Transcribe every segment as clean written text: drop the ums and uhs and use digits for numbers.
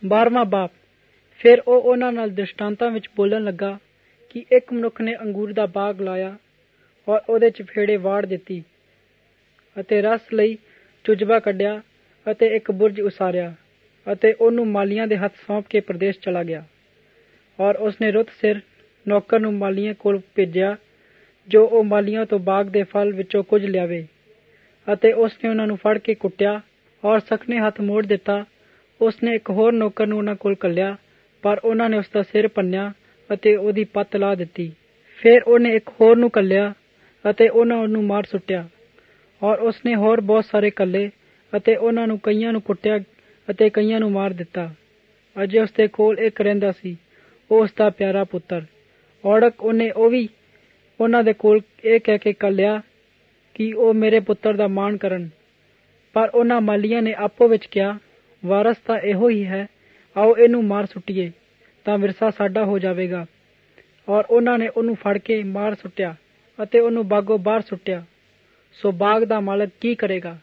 12ਵਾਂ ਬਾਪ। ਫਿਰ ਉਹ ਉਹਨਾਂ ਨਾਲ ਦ੍ਰਿਸ਼ਟਾਂਤਾਂ ਵਿੱਚ ਬੋਲਣ ਲੱਗਾ ਕਿ ਇੱਕ ਮਨੁੱਖ ਨੇ ਅੰਗੂਰ ਦਾ ਬਾਗ ਲਾਇਆ ਔਰ ਉਹਦੇ ਚਫੇੜੇ ਵਾੜ ਦਿੱਤੀ ਅਤੇ ਰਸ ਲਈ ਚੁਜਬਾ ਕੱਢਿਆ ਅਤੇ ਇੱਕ ਬੁਰਜ ਉਸਾਰਿਆ ਅਤੇ ਉਹਨੂੰ ਮਾਲੀਆਂ ਦੇ ਹੱਥ ਸੌਂਪ ਕੇ ਪ੍ਰਦੇਸ਼ ਚਲਾ ਗਿਆ। ਔਰ ਉਸਨੇ ਰੁੱਤ ਸਿਰ ਨੌਕਰ ਨੂੰ ਮਾਲੀਆਂ ਕੋਲ ਭੇਜਿਆ ਜੋ ਉਹ ਮਾਲੀਆਂ ਤੋਂ ਬਾਗ ਦੇ ਫਲ ਵਿੱਚੋਂ ਕੁਝ ਲਿਆਵੇ, ਅਤੇ ਉਸਨੇ ਉਹਨਾਂ ਨੂੰ ਫੜ ਕੇ ਕੁੱਟਿਆ ਔਰ ਸਖਣੇ ਹੱਥ ਮੋੜ ਦਿੱਤਾ। ਉਸਨੇ ਇੱਕ ਹੋਰ ਨੌਕਰ ਨੂੰ ਉਹਨਾਂ ਕੋਲ ਘੱਲਿਆ, ਪਰ ਉਹਨਾਂ ਨੇ ਉਸਦਾ ਸਿਰ ਭੰਨਿਆ ਅਤੇ ਉਹਦੀ ਪੱਤ ਲਾ ਦਿੱਤੀ। ਫਿਰ ਉਹਨੇ ਇੱਕ ਹੋਰ ਨੂੰ ਘੱਲਿਆ ਅਤੇ ਉਹਨਾਂ ਨੂੰ ਮਾਰ ਸੁੱਟਿਆ। ਔਰ ਉਸਨੇ ਹੋਰ ਬਹੁਤ ਸਾਰੇ ਘੱਲੇ ਅਤੇ ਉਹਨਾਂ ਨੂੰ ਕਈਆਂ ਨੂੰ ਕੁੱਟਿਆ ਅਤੇ ਕਈਆਂ ਨੂੰ ਮਾਰ ਦਿੱਤਾ। ਅਜੇ ਉਸਦੇ ਕੋਲ ਇੱਕ ਰਹਿੰਦਾ ਸੀ, ਉਹ ਉਸਦਾ ਪਿਆਰਾ ਪੁੱਤਰ। ਔੜਕ ਉਹਨੇ ਉਹ ਵੀ ਉਹਨਾਂ ਦੇ ਕੋਲ ਇਹ ਕਹਿ ਕੇ ਘੱਲਿਆ ਕਿ ਉਹ ਮੇਰੇ ਪੁੱਤਰ ਦਾ ਮਾਣ ਕਰਨ। ਪਰ ਉਹਨਾਂ ਮਾਲੀਆਂ ਨੇ ਆਪੋ ਵਿੱਚ ਕਿਹਾ, ਵਾਰਸ ਤਾਂ ਇਹੋ ਹੀ ਹੈ, ਆਓ ਇਹਨੂੰ ਮਾਰ ਸੁੱਟੀਏ ਤਾਂ ਵਿਰਸਾ ਸਾਡਾ ਹੋ ਜਾਵੇਗਾ। ਔਰ ਉਹਨਾਂ ਨੇ ਉਹਨੂੰ ਫੜ ਕੇ ਮਾਰ ਸੁੱਟਿਆ ਅਤੇ ਉਹਨੂੰ ਬਾਗੋਂ ਬਾਹਰ ਸੁੱਟਿਆ। ਸੋ ਬਾਗ ਦਾ ਮਾਲਕ ਕੀ ਕਰੇਗਾ?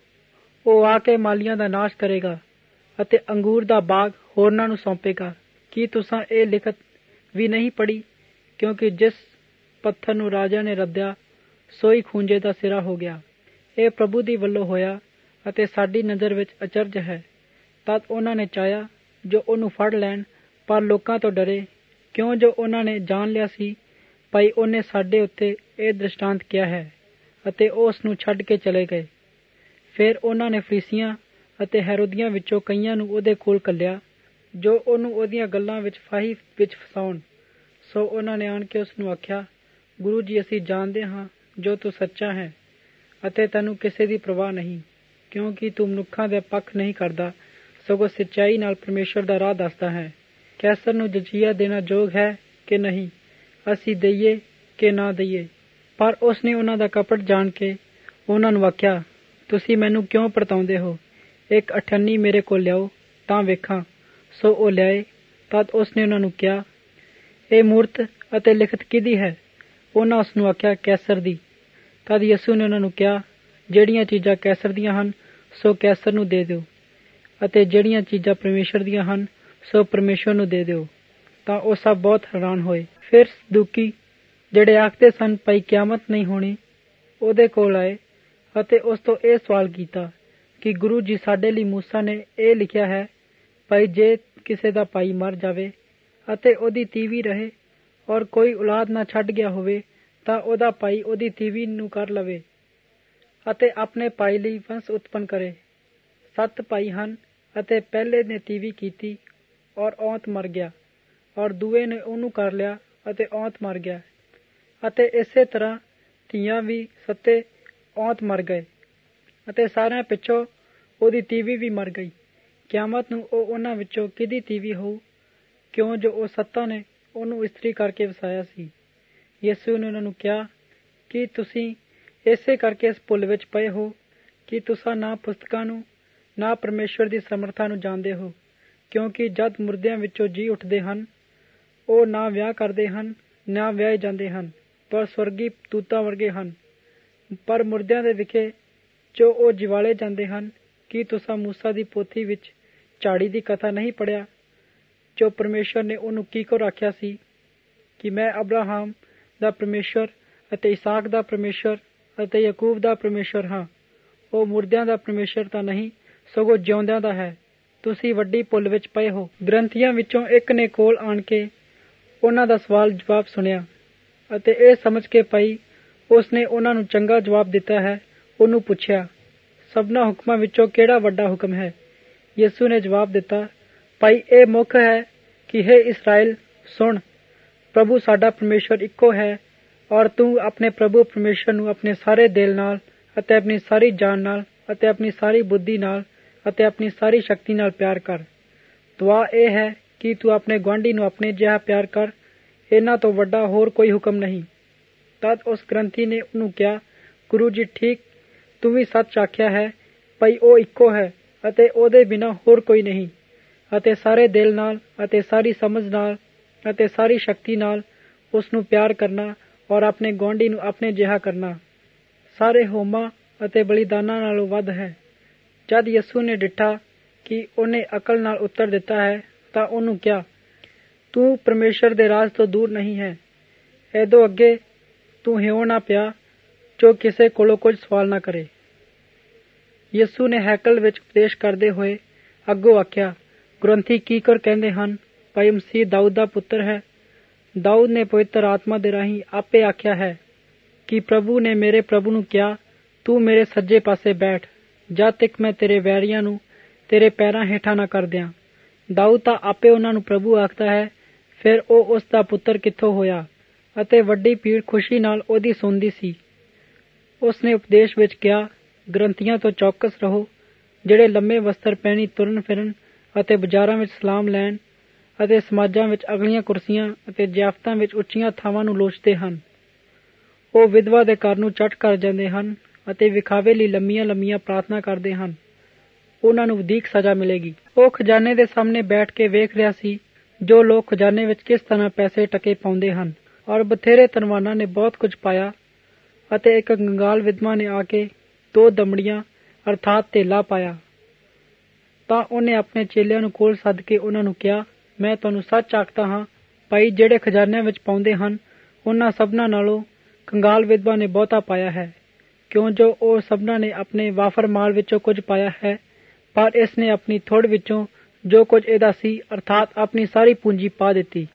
ਉਹ ਆ ਕੇ ਮਾਲੀਆਂ ਦਾ ਨਾਸ਼ ਕਰੇਗਾ ਅਤੇ ਅੰਗੂਰ ਦਾ ਬਾਗ ਹੋਰਨਾਂ ਨੂੰ ਸੌਂਪੇਗਾ। ਕੀ ਤੁਸਾਂ ਇਹ ਲਿਖਤ ਵੀ ਨਹੀਂ ਪੜ੍ਹੀ? ਕਿਉਂਕਿ ਜਿਸ ਪੱਥਰ ਨੂੰ ਰਾਜਾ ਨੇ ਰੱਦਿਆ ਸੋਈ ਖੂੰਜੇ ਦਾ ਸਿਰਾ ਹੋ ਗਿਆ। ਇਹ ਪ੍ਰਭੂ ਦੀ ਵੱਲੋਂ ਹੋਇਆ ਅਤੇ ਸਾਡੀ ਨਜ਼ਰ ਵਿੱਚ ਅਚਰਜ ਹੈ। ਤਦ ਉਹਨਾਂ ਨੇ ਚਾਹਿਆ ਜੋ ਉਹਨੂੰ ਫੜ ਲੈਣ, ਪਰ ਲੋਕਾਂ ਤੋਂ ਡਰੇ, ਕਿਉਂ ਜੋ ਉਹਨਾਂ ਨੇ ਜਾਣ ਲਿਆ ਸੀ ਭਾਈ ਉਹਨੇ ਸਾਡੇ ਉੱਤੇ ਇਹ ਦ੍ਰਿਸ਼ਟਾਂਤ ਕਿਹਾ ਹੈ, ਅਤੇ ਉਹ ਉਸ ਨੂੰ ਛੱਡ ਕੇ ਚਲੇ ਗਏ। ਫਿਰ ਉਹਨਾਂ ਨੇ ਫਰੀਸੀਆਂ ਅਤੇ ਹੈਰੋਦੀਆਂ ਵਿੱਚੋਂ ਕਈਆਂ ਨੂੰ ਉਹਦੇ ਕੋਲ ਘੱਲਿਆ ਜੋ ਉਹਨੂੰ ਉਹਦੀਆਂ ਗੱਲਾਂ ਵਿੱਚ ਫਾਹੀ ਵਿੱਚ ਫਸਾਉਣ। ਸੋ ਉਹਨਾਂ ਨੇ ਆਣ ਕੇ ਉਸ ਨੂੰ ਆਖਿਆ, ਗੁਰੂ ਜੀ, ਅਸੀਂ ਜਾਣਦੇ ਹਾਂ ਜੋ ਤੂੰ ਸੱਚਾ ਹੈ ਅਤੇ ਤੈਨੂੰ ਕਿਸੇ ਦੀ ਪ੍ਰਵਾਹ ਨਹੀਂ, ਕਿਉਂਕਿ ਤੂੰ ਮਨੁੱਖਾਂ ਦੇ ਪੱਖ ਨਹੀਂ ਕਰਦਾ, ਸਗੋਂ ਸੱਚਾਈ ਨਾਲ ਪਰਮੇਸ਼ਰ ਦਾ ਰਾਹ ਦੱਸਦਾ ਹੈ। ਕੈਸਰ ਨੂੰ ਜਜ਼ੀਆ ਦੇਣਾ ਯੋਗ ਹੈ ਕਿ ਨਹੀਂ, ਅਸੀਂ ਦਈਏ ਕਿ ਨਾ ਦਈਏ? ਪਰ ਉਸਨੇ ਉਹਨਾਂ ਦਾ ਕਪਟ ਜਾਣ ਕੇ ਉਹਨਾਂ ਨੂੰ ਆਖਿਆ, ਤੁਸੀਂ ਮੈਨੂੰ ਕਿਉਂ ਪਰਤਾਉਂਦੇ ਹੋ? ਇੱਕ ਅਠੰਨੀ ਮੇਰੇ ਕੋਲ ਲਿਆਓ ਤਾਂ ਵੇਖਾਂ। ਸੋ ਉਹ ਲਿਆਏ। ਤਦ ਉਸਨੇ ਉਹਨਾਂ ਨੂੰ ਕਿਹਾ, ਇਹ ਮੂਰਤ ਅਤੇ ਲਿਖਤ ਕਿਹਦੀ ਹੈ? ਉਹਨਾਂ ਉਸ ਨੂੰ ਆਖਿਆ, ਕੈਸਰ ਦੀ। ਤਦ ਯਿਸੂ ਨੇ ਉਹਨਾਂ ਨੂੰ ਕਿਹਾ, ਜਿਹੜੀਆਂ ਚੀਜ਼ਾਂ ਕੈਸਰ ਦੀਆਂ ਹਨ ਸੋ ਕੈਸਰ ਨੂੰ ਦੇ ਦਿਓ, ਅਤੇ ਜਿਹੜੀਆਂ ਚੀਜ਼ਾਂ ਪਰਮੇਸ਼ਰ ਦੀਆਂ ਹਨ ਸੋ ਪਰਮੇਸ਼ਰ ਨੂੰ ਦੇ ਦਿਓ। ਤਾਂ ਉਹ ਸਭ ਬਹੁਤ ਹੈਰਾਨ ਹੋਏ। ਫਿਰ ਸਦੂਕੀ, ਜਿਹੜੇ ਆਖਦੇ ਸਨ ਭਾਈ ਕਿਆਮਤ ਨਹੀਂ ਹੋਣੀ, ਉਹਦੇ ਕੋਲ ਆਏ ਅਤੇ ਉਸ ਤੋਂ ਇਹ ਸਵਾਲ ਕੀਤਾ ਕਿ ਗੁਰੂ ਜੀ, ਸਾਡੇ ਲਈ ਮੂਸਾ ਨੇ ਇਹ ਲਿਖਿਆ ਹੈ ਭਾਈ ਜੇ ਕਿਸੇ ਦਾ ਭਾਈ ਮਰ ਜਾਵੇ ਅਤੇ ਉਹਦੀ ਤੀਵੀਂ ਰਹੇ ਔਰ ਕੋਈ ਔਲਾਦ ਨਾ ਛੱਡ ਗਿਆ ਹੋਵੇ ਤਾਂ ਉਹਦਾ ਭਾਈ ਉਹਦੀ ਤੀਵੀਂ ਨੂੰ ਕਰ ਲਵੇ ਅਤੇ ਆਪਣੇ ਭਾਈ ਲਈ ਵੰਸ਼ ਉਤਪੰਨ ਕਰੇ। 7 ਭਾਈ ਹਨ ਅਤੇ ਪਹਿਲੇ ਨੇ ਤੀਵੀਂ ਕੀਤੀ ਔਰ ਔਂਤ ਮਰ ਗਿਆ, ਔਰ ਦੂਏ ਨੇ ਉਹਨੂੰ ਕਰ ਲਿਆ ਅਤੇ ਔਂਤ ਮਰ ਗਿਆ, ਅਤੇ ਇਸੇ ਤਰ੍ਹਾਂ ਧੀਆਂ ਵੀ 7 ਔਂਤ ਮਰ ਗਏ, ਅਤੇ ਸਾਰਿਆਂ ਪਿੱਛੋਂ ਉਹਦੀ ਤੀਵੀਂ ਵੀ ਮਰ ਗਈ। ਕਿਆਮਤ ਨੂੰ ਉਹ ਉਹਨਾਂ ਵਿੱਚੋਂ ਕਿਹਦੀ ਤੀਵੀਂ ਹੋਊ, ਕਿਉਂ ਜੋ ਉਹ 7 ਨੇ ਉਹਨੂੰ ਇਸਤਰੀ ਕਰਕੇ ਵਸਾਇਆ ਸੀ। ਯਿਸੂ ਨੇ ਉਹਨਾਂ ਨੂੰ ਕਿਹਾ ਕਿ ਤੁਸੀਂ ਇਸੇ ਕਰਕੇ ਇਸ ਭੁੱਲ ਵਿੱਚ ਪਏ ਹੋ ਕਿ ਤੁਸਾਂ ਨਾ ਪੁਸਤਕਾਂ ਨੂੰ ਨਾ ਪਰਮੇਸ਼ਵਰ ਦੀ ਸਮਰਥਾ ਨੂੰ ਜਾਣਦੇ ਹੋ। ਕਿਉਂਕਿ ਜਦ ਮੁਰਦਿਆਂ ਵਿੱਚੋਂ ਜੀ ਉੱਠਦੇ ਹਨ, ਉਹ ਨਾ ਵਿਆਹ ਕਰਦੇ ਹਨ ਨਾ ਵਿਆਹੇ ਜਾਂਦੇ ਹਨ, ਪਰ ਸਵਰਗੀ ਦੂਤਾਂ ਵਰਗੇ ਹਨ। ਪਰ ਮੁਰਦਿਆਂ ਦੇ ਵਿਖੇ ਜੋ ਉਹ ਜਿਵਾਲੇ ਜਾਂਦੇ ਹਨ, ਕੀ ਤੁਸਾਂ ਮੂਸਾ ਦੀ ਪੋਥੀ ਵਿੱਚ ਝਾੜੀ ਦੀ ਕਥਾ ਨਹੀਂ ਪੜ੍ਹਿਆ, ਜੋ ਪਰਮੇਸ਼ਵਰ ਨੇ ਉਹਨੂੰ ਕਿਹਕੋ ਆਖਿਆ ਸੀ ਕਿ ਮੈਂ ਅਬਰਾਹਮ ਦਾ ਪਰਮੇਸ਼ਵਰ ਅਤੇ ਇਸਾਕ ਦਾ ਪਰਮੇਸ਼ਵਰ ਅਤੇ ਯਾਕੂਬ ਦਾ ਪਰਮੇਸ਼ਵਰ ਹਾਂ। ਉਹ ਮੁਰਦਿਆਂ ਦਾ ਪਰਮੇਸ਼ਵਰ ਤਾਂ ਨਹੀਂ, ਸਗੋਂ ਜਿਉਂਦਿਆਂ ਦਾ ਹੈ। ਤੁਸੀਂ ਵੱਡੀ ਭੁੱਲ ਵਿੱਚ ਪਏ ਹੋ। ਗ੍ਰੰਥੀਆਂ ਵਿੱਚੋਂ ਇੱਕ ਨੇ ਕੋਲ ਆਣ ਕੇ ਉਹਨਾਂ ਦਾ ਸਵਾਲ ਜਵਾਬ ਸੁਣਿਆ ਅਤੇ ਇਹ ਸਮਝ ਕੇ ਭਾਈ ਉਸਨੇ ਉਹਨਾਂ ਨੂੰ ਚੰਗਾ ਜਵਾਬ ਦਿੱਤਾ ਹੈ, ਉਹਨੂੰ ਪੁੱਛਿਆ, ਸਭਨਾਂ ਹੁਕਮਾਂ ਵਿੱਚੋਂ ਕਿਹੜਾ ਵੱਡਾ ਹੁਕਮ ਹੈ? ਯਿਸੂ ਨੇ ਜਵਾਬ ਦਿੱਤਾ, ਭਾਈ ਇਹ ਮੁੱਖ ਹੈ ਕਿ ਹੇ ਇਸਰਾਏਲ ਸੁਣ, ਪ੍ਰਭੂ ਸਾਡਾ ਪਰਮੇਸ਼ਵਰ ਇੱਕੋ ਹੈ, ਔਰ ਤੂੰ ਆਪਣੇ ਪ੍ਰਭੂ ਪਰਮੇਸ਼ਵਰ ਨੂੰ ਆਪਣੇ ਸਾਰੇ ਦਿਲ ਨਾਲ ਅਤੇ ਆਪਣੀ ਸਾਰੀ ਜਾਨ ਨਾਲ ਅਤੇ ਆਪਣੀ ਸਾਰੀ ਬੁੱਧੀ ਨਾਲ ਅਤੇ ਆਪਣੀ ਸਾਰੀ ਸ਼ਕਤੀ ਨਾਲ ਪਿਆਰ ਕਰ। ਦੁਆ ਇਹ ਹੈ ਕਿ ਤੂੰ ਆਪਣੇ ਗੁਆਂਢੀ ਨੂੰ ਆਪਣੇ ਜਿਹਾ ਪਿਆਰ ਕਰ। ਇਹਨਾਂ ਤੋਂ ਵੱਡਾ ਹੋਰ ਕੋਈ ਹੁਕਮ ਨਹੀਂ। ਤਦ ਉਸ ਗ੍ਰੰਥੀ ਨੇ ਉਹਨੂੰ ਕਿਹਾ, ਗੁਰੂ ਜੀ, ਠੀਕ, ਤੂੰ ਵੀ ਸੱਚ ਆਖਿਆ ਹੈ ਭਾਈ ਉਹ ਇੱਕੋ ਹੈ ਅਤੇ ਉਹਦੇ ਬਿਨਾਂ ਹੋਰ ਕੋਈ ਨਹੀਂ, ਅਤੇ ਸਾਰੇ ਦਿਲ ਨਾਲ ਅਤੇ ਸਾਰੀ ਸਮਝ ਨਾਲ ਅਤੇ ਸਾਰੀ ਸ਼ਕਤੀ ਨਾਲ ਉਸ ਨੂੰ ਪਿਆਰ ਕਰਨਾ ਔਰ ਆਪਣੇ ਗੁਆਂਢੀ ਨੂੰ ਆਪਣੇ ਜਿਹਾ ਕਰਨਾ ਸਾਰੇ ਹੋਮਾਂ ਅਤੇ ਬਲੀਦਾਨਾਂ ਨਾਲੋਂ ਵੱਧ ਹੈ। ਜਦ ਯਿਸੂ ਨੇ ਡਿੱਠਾ ਕਿ ਉਹਨੇ ਅਕਲ ਨਾਲ ਉੱਤਰ ਦਿੱਤਾ ਹੈ ਤਾਂ ਉਹਨੂੰ ਕਿਹਾ, ਤੂੰ ਪਰਮੇਸ਼ਰ ਦੇ ਰਾਜ ਤੋਂ ਦੂਰ ਨਹੀਂ ਹੈ। ਇਹਦੋਂ ਅੱਗੇ ਤੂੰ ਹਿਉਂ ਨਾ ਪਿਆ ਜੋ ਕਿਸੇ ਕੋਲੋਂ ਕੁਝ ਸਵਾਲ ਨਾ ਕਰੇ। ਯਿਸੂ ਨੇ ਹੈਕਲ ਵਿੱਚ ਉਪਦੇਸ਼ ਕਰਦੇ ਹੋਏ ਅੱਗੋਂ ਆਖਿਆ, ਗ੍ਰੰਥੀ ਕੀਕਰ ਕਹਿੰਦੇ ਹਨ, ਭਾਈ ਮਸੀਹ ਦਾਊਦ ਦਾ ਪੁੱਤਰ ਹੈ। ਦਾਊਦ ਨੇ ਪਵਿੱਤਰ ਆਤਮਾ ਦੇ ਰਾਹੀਂ ਆਪੇ ਆਖਿਆ ਹੈ ਕਿ ਪ੍ਰਭੂ ਨੇ ਮੇਰੇ ਪ੍ਰਭੂ ਨੂੰ ਕਿਹਾ, ਤੂੰ ਮੇਰੇ ਸੱਜੇ ਪਾਸੇ ਬੈਠ, ਜਦ ਤੱਕ ਮੈਂ ਤੇਰੇ ਵੈਰੀਆਂ ਨੂੰ ਤੇਰੇ ਪੈਰਾਂ ਹੇਠਾਂ ਨਾ ਕਰ ਦਿਆਂ। ਦਾਊਦ ਤਾਂ ਆਪੇ ਉਹਨਾਂ ਨੂੰ ਪ੍ਰਭੂ ਆਖਦਾ ਹੈ, ਫਿਰ ਉਹ ਉਸ ਦਾ ਪੁੱਤਰ ਕਿੱਥੋਂ ਹੋਇਆ? ਅਤੇ ਵੱਡੀ ਭੀੜ ਖੁਸ਼ੀ ਨਾਲ ਉਹਦੀ ਸੁਣਦੀ ਸੀ। ਉਸ ਨੇ ਉਪਦੇਸ਼ ਵਿੱਚ ਕਿਹਾ, ਗ੍ਰੰਥੀਆਂ ਤੋਂ ਚੌਕਸ ਰਹੋ, ਜਿਹੜੇ ਲੰਮੇ ਵਸਤਰ ਪਹਿਨੀ ਤੁਰਨ ਫਿਰਨ ਅਤੇ ਬਾਜ਼ਾਰਾਂ ਵਿੱਚ ਸਲਾਮ ਲੈਣ ਅਤੇ ਸਮਾਜਾਂ ਵਿੱਚ ਅਗਲੀਆਂ ਕੁਰਸੀਆਂ ਅਤੇ ਜ਼ਿਆਫਤਾਂ ਵਿੱਚ ਉੱਚੀਆਂ ਥਾਵਾਂ ਨੂੰ ਲੋਚਦੇ ਹਨ। ਉਹ ਵਿਧਵਾ ਦੇ ਘਰ ਨੂੰ ਚੱਟ ਕਰ ਜਾਂਦੇ ਹਨ ਅਤੇ ਵਿਖਾਵੇ ਲਈ ਲੰਮੀਆਂ ਲੰਮੀਆਂ ਪ੍ਰਾਰਥਨਾ ਕਰਦੇ ਹਨ। ਉਹਨਾਂ ਨੂੰ ਵਧੀਕ ਸਜ਼ਾ ਮਿਲੇਗੀ। ਉਹ ਖਜ਼ਾਨੇ ਦੇ ਸਾਹਮਣੇ ਬੈਠ ਕੇ ਵੇਖ ਰਿਹਾ ਸੀ ਜੋ ਲੋਕ ਖਜ਼ਾਨੇ ਵਿੱਚ ਕਿਸ ਤਰ੍ਹਾਂ ਪੈਸੇ ਟਕੇ ਪਾਉਂਦੇ ਹਨ, ਔਰ ਬਥੇਰੇ ਧਨਵਾਨਾਂ ਨੇ ਬਹੁਤ ਕੁਝ ਪਾਇਆ। ਅਤੇ ਇੱਕ ਕੰਗਾਲ ਵਿਧਵਾ ਨੇ ਆ ਕੇ 2 ਦਮੜੀਆਂ ਅਰਥਾਤ ਧੇਲਾ ਪਾਇਆ। ਤਾਂ ਉਹਨੇ ਆਪਣੇ ਚੇਲਿਆਂ ਨੂੰ ਕੋਲ ਸੱਦ ਕੇ ਉਹਨਾਂ ਨੂੰ ਕਿਹਾ, ਮੈਂ ਤੁਹਾਨੂੰ ਸੱਚ ਆਖਦਾ ਹਾਂ, ਭਾਈ ਜਿਹੜੇ ਖਜ਼ਾਨਿਆਂ ਵਿੱਚ ਪਾਉਂਦੇ ਹਨ, ਉਹਨਾਂ ਸਭਨਾਂ ਨਾਲੋਂ ਕੰਗਾਲ ਵਿਧਵਾ ਨੇ ਬਹੁਤਾ ਪਾਇਆ ਹੈ, ਕਿਉਂ ਜੋ ਉਹ ਸਭਨਾਂ ਨੇ ਆਪਣੇ ਵਾਫਰ ਮਾਲ ਵਿੱਚੋਂ ਕੁਝ ਪਾਇਆ ਹੈ, ਪਰ ਇਸ ਨੇ ਆਪਣੀ ਥੁੜ ਵਿੱਚੋਂ ਜੋ ਕੁਝ ਇਹਦਾ ਸੀ ਅਰਥਾਤ ਆਪਣੀ ਸਾਰੀ ਪੂੰਜੀ ਪਾ ਦਿੱਤੀ।